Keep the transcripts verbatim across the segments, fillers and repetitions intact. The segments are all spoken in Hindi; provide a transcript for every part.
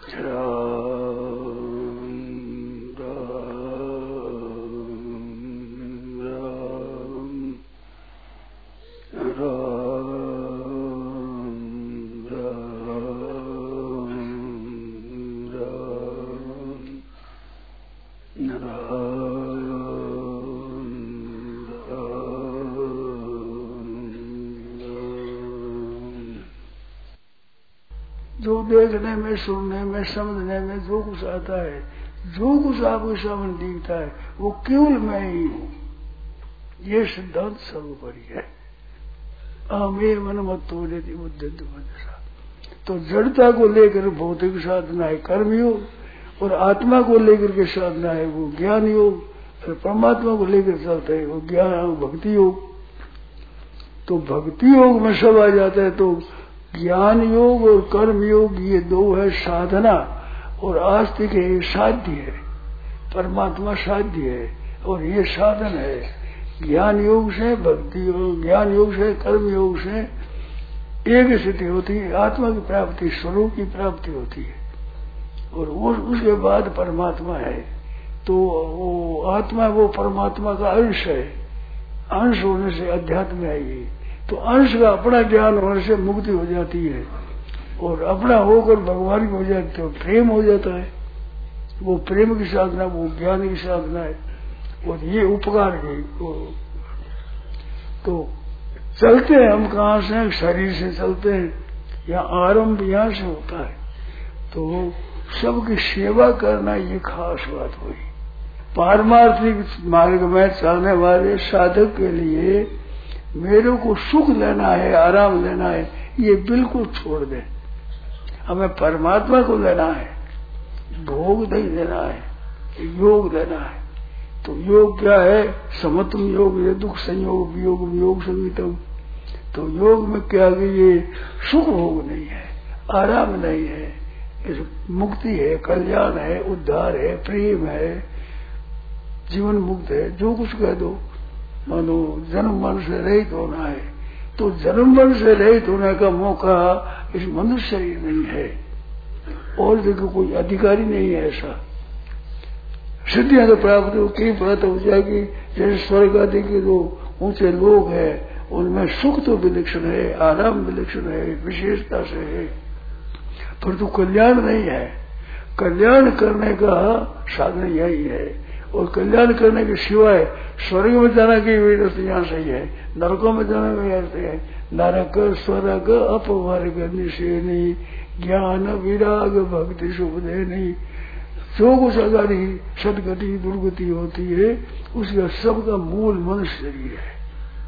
जो देखने में, सुनने में, समझने में जो कुछ आता है, जो कुछ आपके सामने दिखता है, वो केवल मैं ही हूँ। ये सिद्धांत सर्वोपरि है। अहमे मन मत हो जाती उद्यत मनसा। तो जड़ता को लेकर भौतिक साधना है कर्मयोग, और आत्मा को लेकर के साधना है वो ज्ञान योग, और परमात्मा को लेकर चलता है वो ज्ञान भक्ति योग। तो भक्ति योग में सब आ जाता है। तो ज्ञान योग और कर्म योग ये दो है साधना, और आस्तिक है साध्य है, परमात्मा साध्य है और ये साधन है। ज्ञान योग से भक्ति योग, ज्ञान योग से कर्म योग से एक स्थिति होती है, आत्मा की प्राप्ति, स्वरूप की प्राप्ति होती है, और वो उसके बाद परमात्मा है। तो वो आत्मा वो परमात्मा का अंश है, अंश होने से अध्यात्म आएगी। तो अंश का अपना ज्ञान होने से मुक्ति हो जाती है, और अपना होकर भगवान की हो जाती है, प्रेम हो जाता है। वो प्रेम की साधना, वो ज्ञान की साधना है, और ये उपकार की। तो चलते हैं हम कहाँ से? शरीर से चलते हैं, यहाँ आरंभ यहाँ से होता है। तो सबकी सेवा करना ये खास बात हुई। पारमार्थिक मार्ग में चलने वाले साधक के लिए मेरे को सुख लेना है, आराम लेना है, ये बिल्कुल छोड़ दे। हमें परमात्मा को लेना है, भोग नहीं देना है, योग देना है। तो योग क्या है? समत्व योग, ये दुख संयोग वियोग योग संगीतम। तो योग में क्या कि ये सुख भोग नहीं है, आराम नहीं है, इस मुक्ति है, कल्याण है, उद्धार है, प्रेम है, जीवन मुक्त है, जो कुछ कह दो। मानो जन्म मन से रहित होना है, तो जन्म मन से रहित होने का मौका इस मनुष्य शरीर नहीं है, और देखो कोई अधिकारी नहीं है ऐसा। सिद्धियां तो प्राप्त हो, कई बात हो जाएगी, जैसे स्वर्ग आदि के जो ऊंचे लोग हैं उनमें सुख तो विलक्षण है, आराम विलक्षण है, विशेषता से है, पर तो कल्याण नहीं है। कल्याण करने का साधन यही है, और कल्याण करने के सिवाय स्वर्ग में जाना की व्यवस्था यहाँ सही है, नरकों में जाना की व्यवस्था है। नरक स्वर्ग अपवर्ग निशेनी ज्ञान विराग भक्ति शुभ देनी। जो कुछ अगर ही सदगति दुर्गति होती है उसका सबका मूल मनुष्य शरीर है।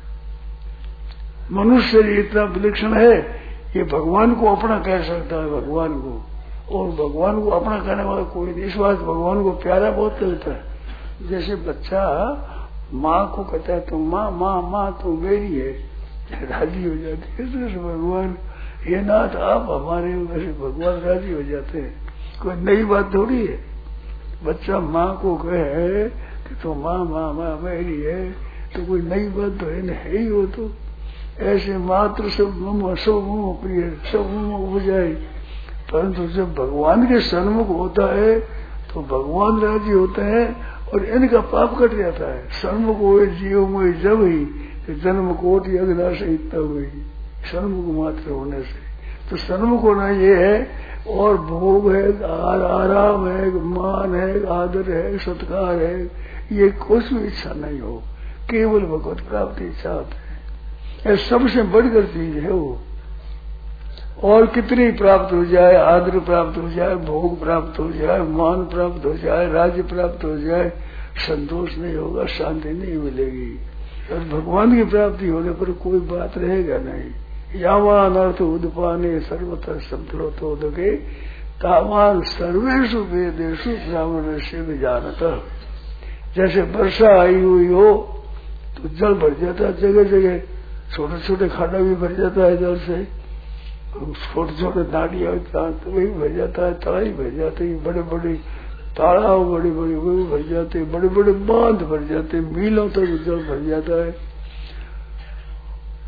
मनुष्य शरीर इतना विलक्षण है, ये भगवान को अपना कह सकता है, भगवान को, और भगवान को अपना कहने वाला कोई नहीं। इस बात भगवान को प्यारा बहुत लगता है। जैसे बच्चा माँ को कहता है तुम माँ माँ माँ तो मेरी है, राजी हो जाती है। तो भगवान ये नाथ आप हमारे, वैसे भगवान राजी हो जाते हैं। कोई नई बात थोड़ी है। बच्चा माँ को कहे कि तो माँ माँ माँ मेरी है, तो कोई नई बात तो है नहीं ही हो। तो ऐसे मात्र सब मम सब मम प्रिय सब मम उपजाए, परंतु जब भगवान के सन्मुख होता है तो भगवान राजी होते हैं और इनका पाप कट जाता है। सन्मुख हुए जीव में जब ही जन्म कोटि अग्नाश इतना हुई, सन्मुख मात्र होने से। तो सन्मुख होना ये है, और भोग है, आर, आराम है, मान है, आदर है, सत्कार है, ये कुछ भी इच्छा नहीं हो, केवल भगवत प्राप्ति इच्छा है। सबसे बढ़कर चीज है वो। और कितनी प्राप्त हो जाए, आदर प्राप्त हो जाए, भोग प्राप्त हो जाए, मान प्राप्त हो जाए, राज्य प्राप्त हो जाए, संतोष नहीं होगा, शांति नहीं मिलेगी। और भगवान की प्राप्ति होने पर कोई बात रहेगा नहीं। यावान अर्थ उदपाने सर्वत्र संतलो तो दगे तावान सर्वेशु वेदेशु ब्राह्मण से भी जानता। जैसे वर्षा आई हुई हो तो जल भर जाता है, जगह जगह छोटे छोटे खाना भी भर जाता है जल से, छोटे छोटे नाड़ियां तो वही भर जाता है, तलाई भर जाती है, बड़े बड़े तालाब बड़े बड़े वो भी भर जाते हैं, बड़े बड़े बांध भर जाते हैं, मीलों तक जल भर जाता है।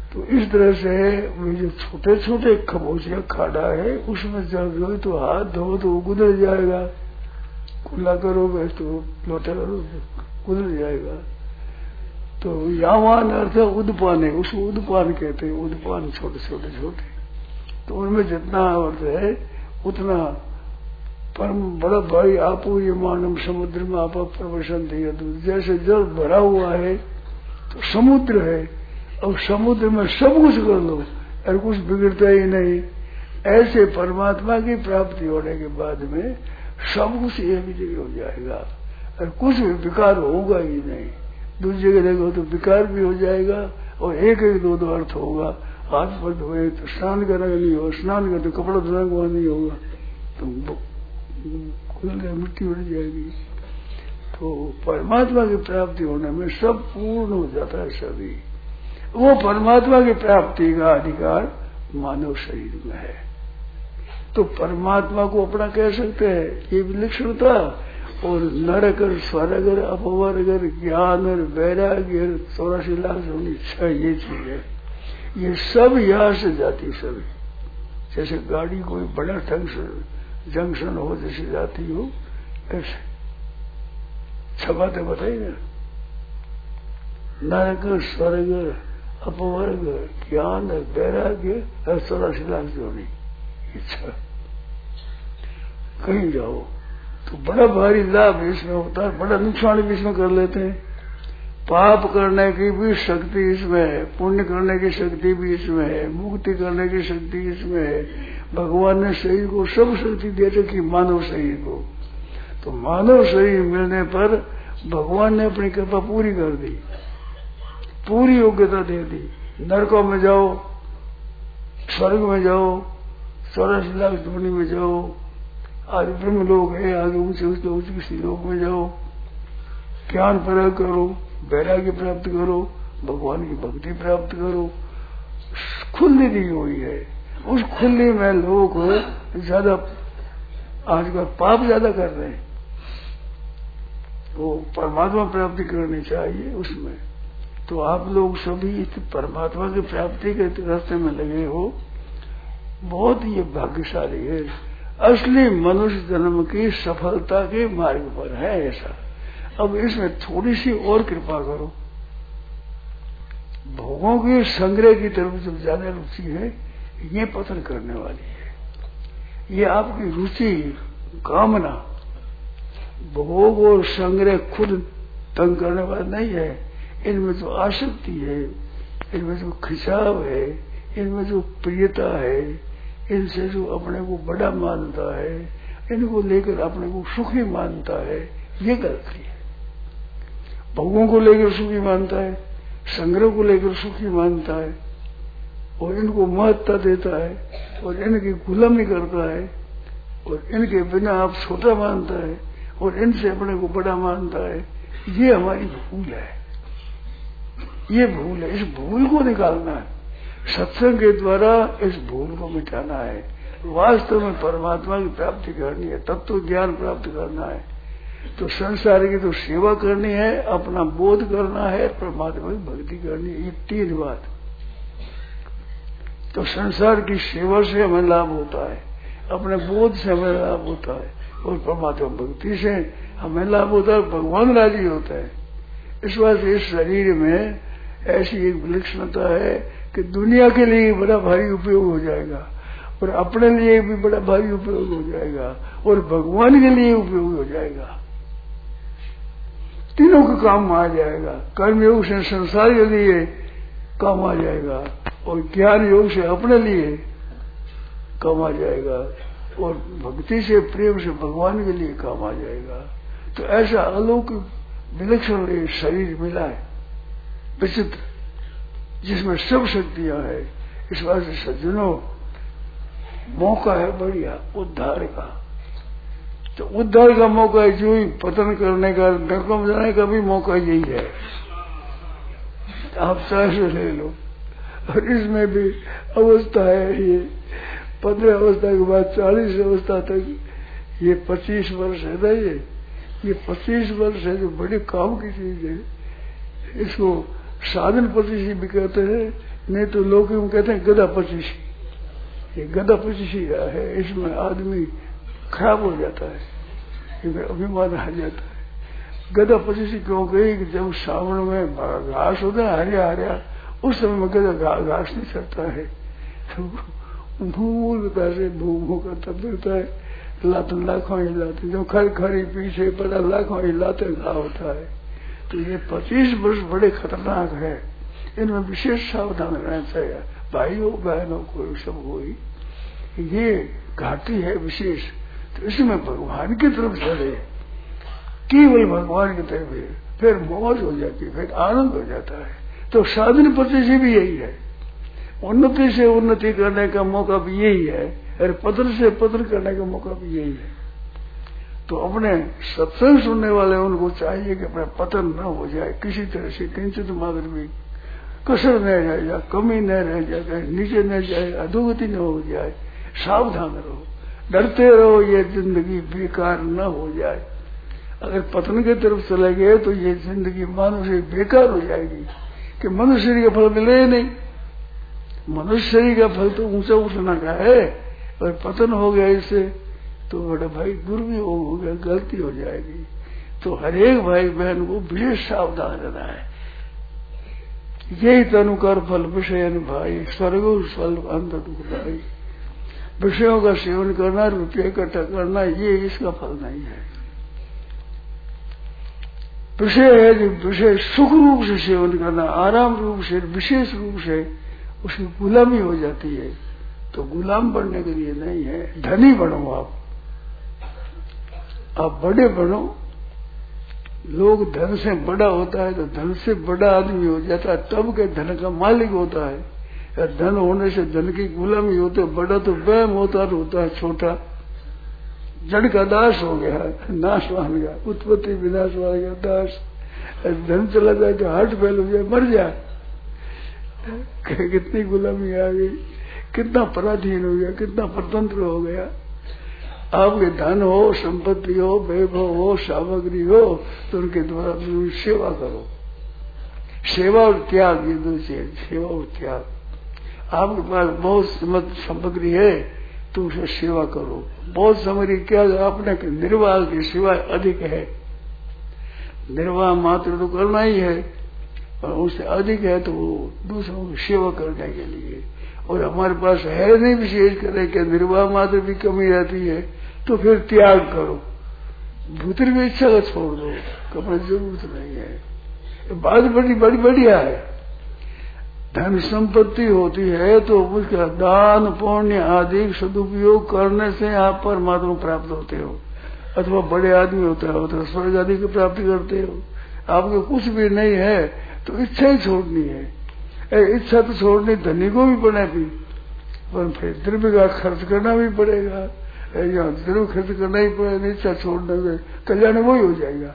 तो इस तरह से वो जो छोटे छोटे खबोचिया खाड़ा है उसमें जब जो तो हाथ धो तो गुजर जाएगा, खुला करोगे तो लोटा करोगे गुजर जाएगा। तो यावान अर्थ है उदपान है, उसको उदपान कहते हैं, उदपान छोटे छोटे छोटे। तो उनमें जितना अर्थ है उतना परम बड़ा भाई आपो ये मानव समुद्र में आप प्रवशन दिया। तो जैसे जल भरा हुआ है तो समुद्र है, और समुद्र में सब कुछ कर लो और कुछ बिगड़ता ही नहीं। ऐसे परमात्मा की प्राप्ति होने के बाद में सब कुछ एक जगह हो जाएगा और कुछ भी विकार होगा ही नहीं। दूसरी जगह देखो तो विकार भी हो जाएगा और एक एक दो दो अर्थ होगा। हाथ पर धोए तो स्नान करना नहीं होगा, स्नान करते तो कपड़ा धोना हुआ नहीं होगा, तो खुल गया मिट्टी उड़ जाएगी। तो परमात्मा की प्राप्ति होने में सब पूर्ण हो जाता है सभी। वो परमात्मा की प्राप्ति का अधिकार मानव शरीर में है। तो परमात्मा को अपना कह सकते हैं, ये विलक्षणता। और नरक और स्वर्ग और अपवर्ग और ज्ञान और वैराग्य और चौरासी लाख होनी छह ये चीज है, ये सब यहाँ से जाती सभी। जैसे गाड़ी कोई बड़ा जंक्शन जंक्शन हो जैसे जाती हो ऐसे छह बातें बताई ना, नरक स्वर्ग अपवर्ग ज्ञान वैराग्य और चौरासी लाख जोड़ी, इच्छा कहीं जाओ तो बड़ा भारी लाभ इसमें होता है, बड़ा नुकसान भी इसमें कर लेते हैं। पाप करने की भी शक्ति इसमें है, पुण्य करने की शक्ति भी इसमें है, मुक्ति करने की शक्ति इसमें है। भगवान ने शरीर को सब शक्ति दे रखी मानव शरीर को। तो मानव शरीर मिलने पर भगवान ने अपनी कृपा पूरी कर दी, पूरी योग्यता दे दी। नरकों में जाओ, स्वर्ग में जाओ, चौरासी लाख ध्वनि में जाओ, आज ब्रह्म लोग है, आगे ऊंचे ऊंचे ऊंचे किसी लोग में जाओ, ज्ञान प्रयोग करो, वैराग्य प्राप्त करो, भगवान की भक्ति प्राप्त करो। खुली दी हुई है, उस खुली में लोग ज्यादा आजकल पाप ज्यादा कर रहे हैं। वो परमात्मा प्राप्ति करनी चाहिए उसमें। तो आप लोग सभी इस परमात्मा की प्राप्ति के रास्ते में लगे हो, बहुत ये भाग्यशाली है। असली मनुष्य जन्म की सफलता के मार्ग पर है ऐसा। अब इसमें थोड़ी सी और कृपा करो। भोगों के संग्रह की तरफ जब ज्यादा रुचि है, ये पतन करने वाली है। ये आपकी रुचि कामना भोग और संग्रह खुद तंग करने वाला नहीं है। इनमें जो आसक्ति है, इनमें जो खिंचाव है, इनमें जो प्रियता है, इनसे जो अपने को बड़ा मानता है, इनको लेकर अपने को सुखी मानता है, ये गलती है। भोगों को लेकर सुखी मानता है, संग्रह को लेकर सुखी मानता है और इनको महत्ता देता है और इनकी गुलामी करता है और इनके बिना आप छोटा मानता है और इनसे अपने को बड़ा मानता है। ये हमारी भूल है, ये भूल है। इस भूल को निकालना है, सत्संग के द्वारा इस भूल को मिटाना है। वास्तव में परमात्मा की प्राप्ति करनी है, तत्व ज्ञान प्राप्त करना है। तो संसार की तो सेवा करनी है, अपना बोध करना है, परमात्मा की भक्ति करनी है। ये तीन बात। तो संसार की सेवा से हमें लाभ होता है, अपने बोध से हमें लाभ होता है और परमात्मा भक्ति से हमें लाभ होता है, भगवान राजी होता है। इस वास्ते इस शरीर में ऐसी एक विलक्षणता है कि दुनिया के लिए बड़ा भारी उपयोग हो जाएगा और अपने लिए भी बड़ा भारी उपयोग हो जाएगा और भगवान के लिए उपयोग हो जाएगा। तीनों का काम आ जाएगा। कर्म योग से संसार के लिए काम आ जाएगा और ज्ञान योग से अपने लिए काम आ जाएगा और भक्ति से प्रेम से भगवान के लिए काम आ जाएगा। तो ऐसा अलौकिक विलक्षण शरीर मिला है, विचित्र, जिसमें सब शक्तियां है। इस बात से सज्जनों, मौका है बढ़िया उद्धार का। तो उद्धार का मौका है, जो ही पतन करने का, नरकों में जाने का भी मौका यही है। आप चाहे ले लो। और इसमें भी अवस्था है, ये पंद्रह अवस्था के बाद चालीस अवस्था तक, ये पच्चीस वर्ष है ना, ये ये पच्चीस वर्ष है, जो बड़े काम की चीज है। इसको साधन पच्चीसी भी कहते हैं, नहीं तो लोग यूं कहते हैं गधा पचीसी, ये गधा पचीसी है, इसमें आदमी खराब हो जाता है, इसमें अभिमान आ जाता है। गधा पचीसी क्यों गई कि जब सावन में घास होता है हरिया हरिया, उस समय में गधा घास नहीं चढ़ता है, तो भूमूलता से भू भू करता फिरता है, लात लाखों ही लाते, जो खर खरी पीछे पड़ा लाखों ही लाते घा होता है। तो ये पच्चीस वर्ष बड़े खतरनाक है, इनमें विशेष सावधान रहना चाहिए भाइयों बहनों को, सब कोई ये घाटी है विशेष। तो इसमें भगवान की तरफ चले, केवल भगवान की तरफ, फिर मौज हो जाती है, फिर आनंद हो जाता है। तो साधन पति से भी यही है, उन्नति से उन्नति करने का मौका भी यही है, और पत्र से पत्र करने का मौका भी यही है। तो अपने सत्संग सुनने वाले उनको चाहिए कि अपने पतन न हो जाए, किसी तरह से किंचित मात्र भी कसर न रह जाए, कमी न रह जाए, नीचे न जाए, अधोगति न हो जाए, सावधान रहो, डरते रहो, ये जिंदगी बेकार न हो जाए। अगर पतन की तरफ चले गए तो ये जिंदगी मानव से बेकार हो जाएगी, कि मनुष्य का फल मिले नहीं। मनुष्य का फल तो ऊंचा उठना का है, और पतन हो गया इससे तो बड़ा भाई दुर्वियोग हो गया, गलती हो जाएगी। तो हरेक भाई बहन को विशेष सावधान रहना है। यही तनुकर फल विषय भाई, स्वर्ग फल अंत दुखदाई। विषयों का सेवन करना, रुपये इकट्ठा करना, ये इसका फल नहीं है। विषय है जो विषय सुख रूप से सेवन करना, आराम रूप से, विशेष रूप से उसकी गुलामी हो जाती है। तो गुलाम बनने के लिए नहीं है, धनी बनो आप, आप बड़े बनो। लोग धन से बड़ा होता है तो धन से बड़ा आदमी हो जाता है, तब के धन का मालिक होता है। या धन होने से धन की गुलामी होते, बड़ा तो वहम होता होता है, छोटा जड़ का दास हो गया, नाशवान का, उत्पत्ति विनाश वाले का दास। धन चला जाए तो हार्ट फेल हो जाए, मर जाए, कितनी गुलामी आ गई, कितना पराधीन हो गया, कितना परतंत्र हो गया। आपके धन हो, संपत्ति हो, वैभव हो, सामग्री हो, तो उनके द्वारा सेवा करो। सेवा और त्याग, ये दो चीज, सेवा और त्याग। आपके पास बहुत सामग्री है तो उसे सेवा करो। बहुत सामग्री क्या अपने निर्वाह की सिवाय अधिक है, निर्वाह मात्र तो करना ही है, और उससे अधिक है तो वो दूसरों की सेवा करने के लिए। और हमारे पास है नहीं विशेष करे कि निर्वाह मात्र भी कमी रहती है, तो फिर त्याग करो, भीतर की इच्छा का छोड़ दो, कपड़े जरूरत नहीं है। बात बड़ी बड़ी बढ़िया है। धन संपत्ति होती है तो उसका दान पुण्य आदि सदुपयोग करने से आप परमात्मा प्राप्त होते हो, अथवा बड़े आदमी होते हो तो स्वर्ग आदि की प्राप्ति करते हो। आपको कुछ भी नहीं है तो इच्छा ही छोड़नी है। इच्छा तो छोड़नी धनी को भी पड़ेगी, पर फिर द्रव्य का खर्च करना भी पड़ेगा, या द्रव्य खर्च करना ही पड़ेगा। इच्छा छोड़ने में कल्याण वो ही हो जाएगा।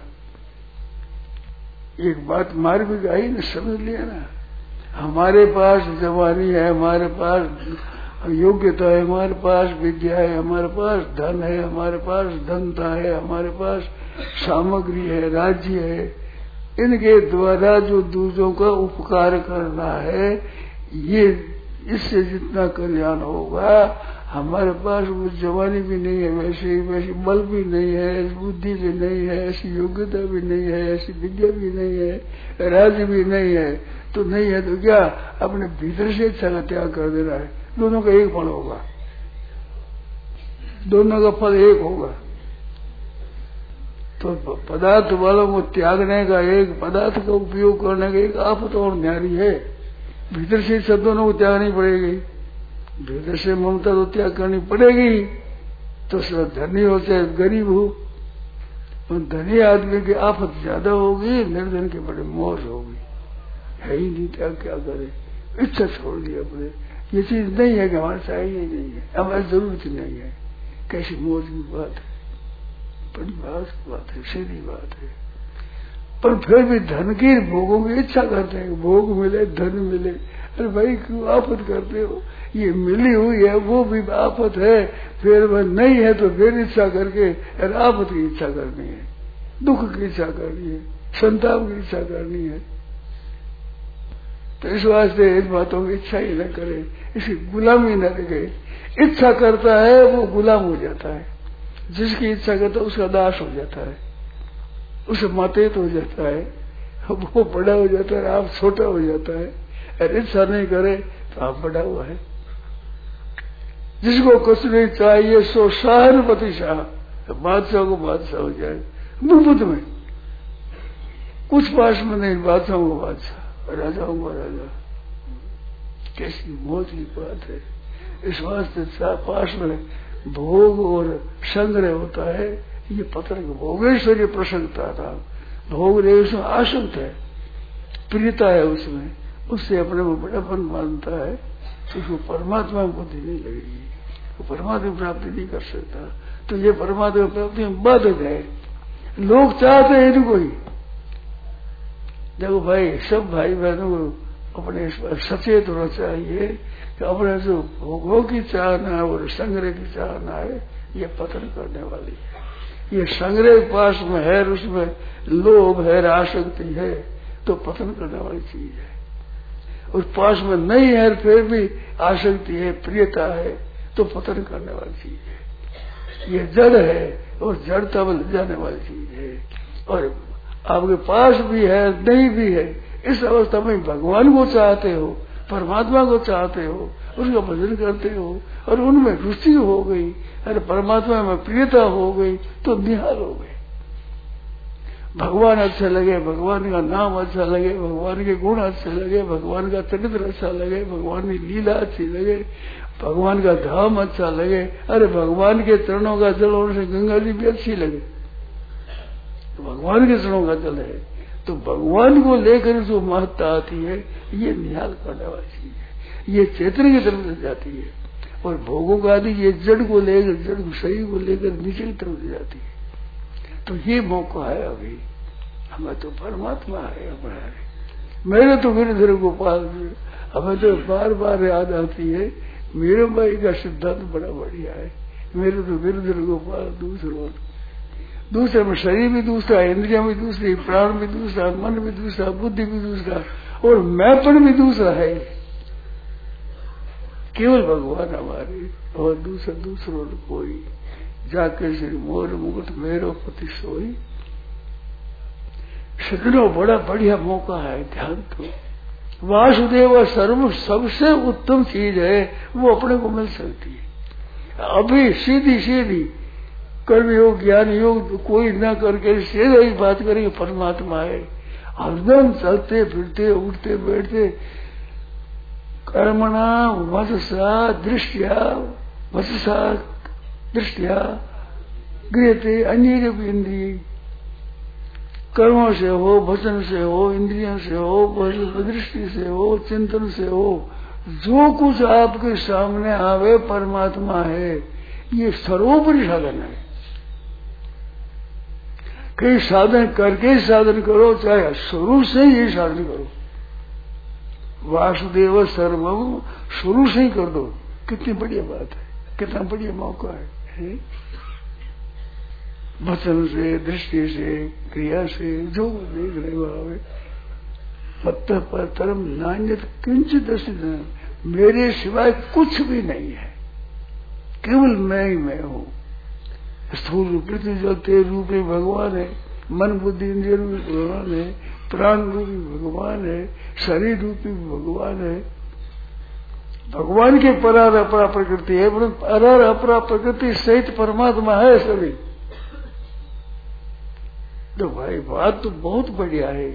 एक बात मार भी गई न, समझ लिया ना। हमारे पास जवानी है, हमारे पास योग्यता है, हमारे पास विद्या है, हमारे पास धन है, हमारे पास धनता है, हमारे पास सामग्री है, राज्य है, इनके द्वारा जो दूसरों का उपकार करना है, ये इससे जितना कल्याण होगा। हमारे पास वो जवानी भी नहीं है, वैसे वैसे बल भी नहीं है, बुद्धि भी नहीं है, ऐसी योग्यता भी नहीं है, ऐसी विद्या भी नहीं है, राज्य भी नहीं है, तो नहीं है तो क्या अपने भीतर से इच्छा का त्याग कर देना है। दोनों का एक फल होगा, दोनों का फल एक होगा। तो पदार्थ वालों को त्यागने का एक, पदार्थ का उपयोग करने का एक आफत और न्यारी है। भीतर से इच्छा दोनों को त्यागनी पड़ेगी। भीतर से ममता तो त्याग करनी पड़ेगी। तो धनी हो चाहे गरीब हो, और धनी आदमी की आफत ज्यादा होगी, निर्धन की बड़ी मौज होगी। है ही नहीं, त्याग क्या करे, इच्छा छोड़ दी अपने। ये चीज नहीं है कि हमारे चाहिए नहीं है, हमारी जरूरत नहीं है। कैसी मौज की बात है, बड़ी बात बात है, सीधी बात है। पर फिर भी धन की भोगों की इच्छा करते हैं, भोग मिले, धन मिले। अरे भाई क्यों आफत करते हो, ये मिली हुई है वो भी आफत है, फिर वह नहीं है तो फिर इच्छा करके अरे आफत की इच्छा करनी है, दुख की इच्छा करनी है, संताप की इच्छा करनी है। तो इस वास्ते इन बातों की इच्छा ही न करे, इसकी गुलामी न रखे। इच्छा करता है वो गुलाम हो जाता है, जिसकी इच्छा करता है उसका दास हो जाता है, उसे मातेत हो जाता है, वो बड़ा हो जाता है, आप छोटा हो जाता है। अरे इच्छा नहीं करे तो आप बड़ा हुआ है। जिसको कुछ नहीं चाहिए सो शाहपति शाह, बादशाह को बादशाह हो जाए मुफ्त में, कुछ पास में नहीं, बादशाहों को बादशाह, राजाओं को राजा। कैसी मौज की बात है। इस वास्ते पास में भोग और संग्रह होता है, ये पत्र भोगेश्वरी प्रसन्नता था। भोग रहे उसमें आसक्त है, प्रियता है उसमें, उससे अपने में बड़ापन मानता है, तो उसको परमात्मा में बुद्धि नहीं लगेगी, वो परमात्मा प्राप्ति नहीं कर सकता। तो ये परमात्मा प्राप्ति में बाधक है। लोग चाहते हैं इनको ही। देखो भाई, सब भाई बहनों को अपने इस पर सचेत होना चाहिए कि अपने जो भोगों की चाहना और संग्रह की चाहना है, ये पतन करने वाली है। ये संग्रह पास में है, उसमें लोभ है, आसक्ति है, तो पतन करने वाली चीज है। उस पास में नहीं है फिर भी आसक्ति है, प्रियता है, तो पतन करने वाली चीज है। ये जड़ है और जड़ता में ले जाने वाली चीज है। और आपके पास भी है, नहीं भी है, इस अवस्था में भगवान को चाहते हो, परमात्मा को चाहते हो, उसका भजन करते हो और उनमें रुचि हो गई, अरे परमात्मा में प्रियता हो गई, तो निहाल हो गए। भगवान अच्छे लगे, भगवान का नाम अच्छा लगे, भगवान के गुण अच्छे लगे, भगवान का चरित्र अच्छा लगे, भगवान की लीला अच्छी लगे, भगवान का धाम अच्छा लगे, अरे भगवान के चरणों का जल होने से गंगा जी भी अच्छी लगे, तो भगवान के चरणों का जल है, तो भगवान को लेकर जो महत्ता आती है, ये निहाल करने वाली चीज है। ये चेतन की तरफ से जाती है और भोगों का आदि ये जड़ को लेकर, जड़ शरीर को लेकर नीचे की तरफ से जाती है। तो ये मौका है अभी, हमें तो परमात्मा है हमारे। मेरे तो गिरधर गोपाल, हमें तो बार बार याद आती है, मेरे भाई का सिद्धांत बड़ा बढ़िया है। मेरे तो गिरधर गोपाल दूसरा, दूसरे में शरीर भी दूसरा, इंद्रिया भी दूसरी, प्राण भी दूसरा, मन भी दूसरा, बुद्धि भी दूसरा, और मैंपन भी दूसरा है। केवल भगवान हमारे और दूसरा दूसरों कोई। जाके श्री मोर मुकुट मेरो पति सोई, सदनो बड़ा बढ़िया मौका है, ध्यान दो। वासुदेव सर्व सबसे उत्तम चीज है, वो अपने को मिल सकती है अभी सीधी सीधी। कर्म योग ज्ञान योग कोई न करके सीधा ही बात करेंगे परमात्मा है। हरदम चलते फिरते उठते बैठते कर्मणा वचसा दृष्टिया वचसा दृष्टिया गृहते अन्य इंद्रिय, कर्मों से हो, वचन से हो, इंद्रियों से हो, दृष्टि से हो, चिंतन से हो, जो कुछ आपके सामने आवे परमात्मा है। ये सर्वोपरि साधन है। कई साधन करके साधन करो, चाहे शुरू से ही साधन करो। वासुदेव सर्वम शुरू से ही कर दो, कितनी बढ़िया बात है, कितना बढ़िया मौका है, है? वचन से, दृष्टि से, क्रिया से, जो देख रहे हो आवे। मत्त पर तरम नान्यत किंचित दर्शन, मेरे सिवाय कुछ भी नहीं है, केवल मैं ही मैं हूँ। स्थूल पृथ्वी जल तेज रूपी भगवान है, मन बुद्धि इंद्रिय रूपी भगवान है, प्राण रूपी भगवान है, शरीर रूपी भगवान है। भगवान के परार अपरा प्रकृति है, परंतु परार अपरा प्रकृति सहित परमात्मा है सभी। तो भाई बात तो बहुत बढ़िया है,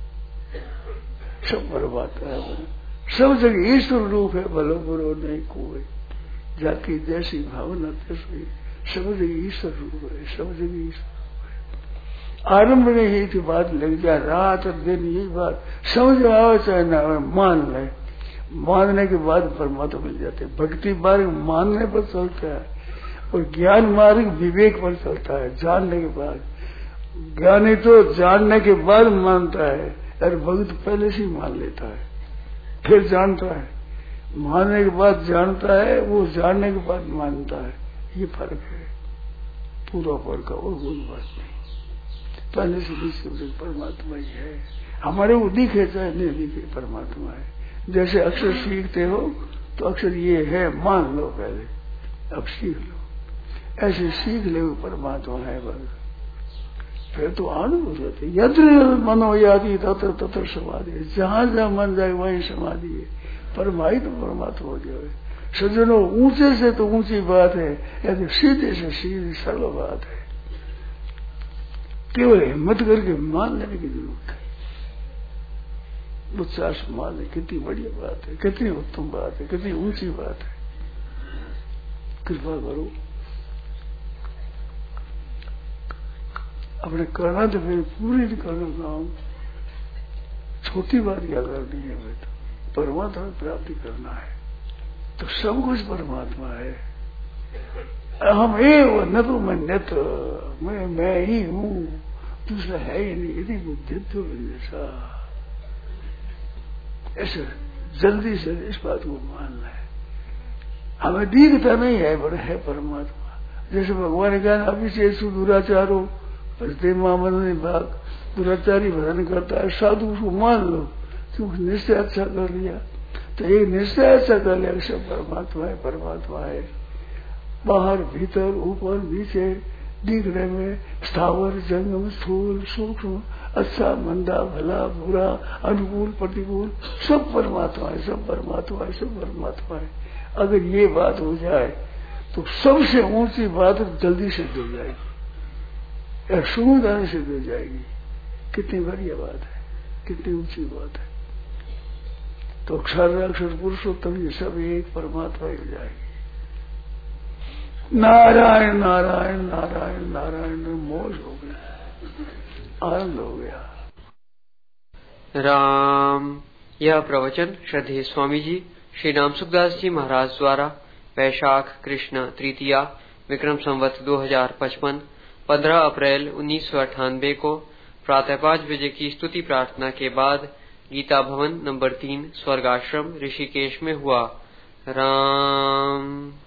सब परमात्मा है, सब जगह ईश्वर रूप है, भलो बुरो नहीं कोई, जाति जैसी भावना तैसी, सब जगह ईश्वर रूप है, सब जगह ईश्वर रूप है। आरंभ में ही थी बात लग जाए, रात दिन यही बात समझ आवे चाहे ना आवे, मान ले, मानने के बाद परमात्मा मिल जाते। भक्ति मार्ग मानने पर चलता है और ज्ञान मार्ग विवेक पर चलता है, जानने के बाद। ज्ञानी तो जानने के बाद मानता है, अरे भक्त पहले से ही मान लेता है, फिर जानता है। मानने के बाद जानता है, वो जानने के बाद मानता है, ये फर्क है पूरा पर का, और कोई बात नहीं। पहले से भी परमात्मा ही है, हमारे वो दिखे चाहे नहीं दिखे परमात्मा है। जैसे अक्षर सीखते हो तो अक्षर ये है मान लो पहले, अब सीख लो, ऐसे सीख ले परमात्मा है बस, फिर तो अनुभव होते। यत्र मनोयादि तत्र तत्र समाधि, जहां जहां मन जाए वहीं समाधि है, परमाई तो परमात्मा हो जाए। सज्जनों, ऊंचे से तो ऊंची बात है, यदि सीधे से सीधी सरल बात है, केवल हिम्मत करके मान लेने की जरूरत है। उत्साह से मान ले, कितनी बढ़िया बात है, कितनी उत्तम बात है, कितनी ऊंची बात है। कृपा करो, अपने करना तो फिर पूरी करना काम, छोटी बात क्या करनी है, बेटा परमात्मा प्राप्ति करना है तो सब कुछ परमात्मा है। हम एव न तो मैं नेत्र, मैं मैं ही हूँ, दूसरा है ही नहीं, यदि बुद्धित्व जैसा ऐसे जल्दी से इस बात को मानना है। हमें दिखता नहीं है, बड़े है परमात्मा। जैसे भगवान ने कहा अभी से दुराचारो भजते मामन भाग, दुराचारी भजन करता है, साधु उसको मान लो, क्योंकि निश्चय अच्छा कर लिया, तो एक निश्चय अच्छा कर लिया सब परमात्मा है, परमात्मा है। बाहर भीतर ऊपर नीचे दिखने में स्थावर जंगम स्थूल सूक्ष्म अच्छा मंदा भला बुरा अनुकूल प्रतिकूल सब परमात्मा है, सब परमात्मा है, सब परमात्मा है। अगर ये बात हो जाए तो सबसे ऊंची बात जल्दी सिद्ध हो जाएगी, सुविधा सिद्ध हो जाएगी। कितनी बढ़िया बात है, कितनी ऊंची बात है। तो अक्षर अक्षर पुरुषोत्तम ये सब एक परमात्मा हो जाएगी। नारायण नारायण नारायण नारायण, मौज हो गया, आनंद हो गया। राम। यह प्रवचन श्रद्धेय स्वामी जी श्री राम सुखदास जी महाराज द्वारा वैशाख कृष्ण तृतीया विक्रम संवत दो हजार पचपन पंद्रह अप्रैल उन्नीस सौ अट्ठानबे को प्रातः पांच बजे की स्तुति प्रार्थना के बाद गीता भवन नंबर तीन स्वर्गाश्रम ऋषिकेश में हुआ। राम।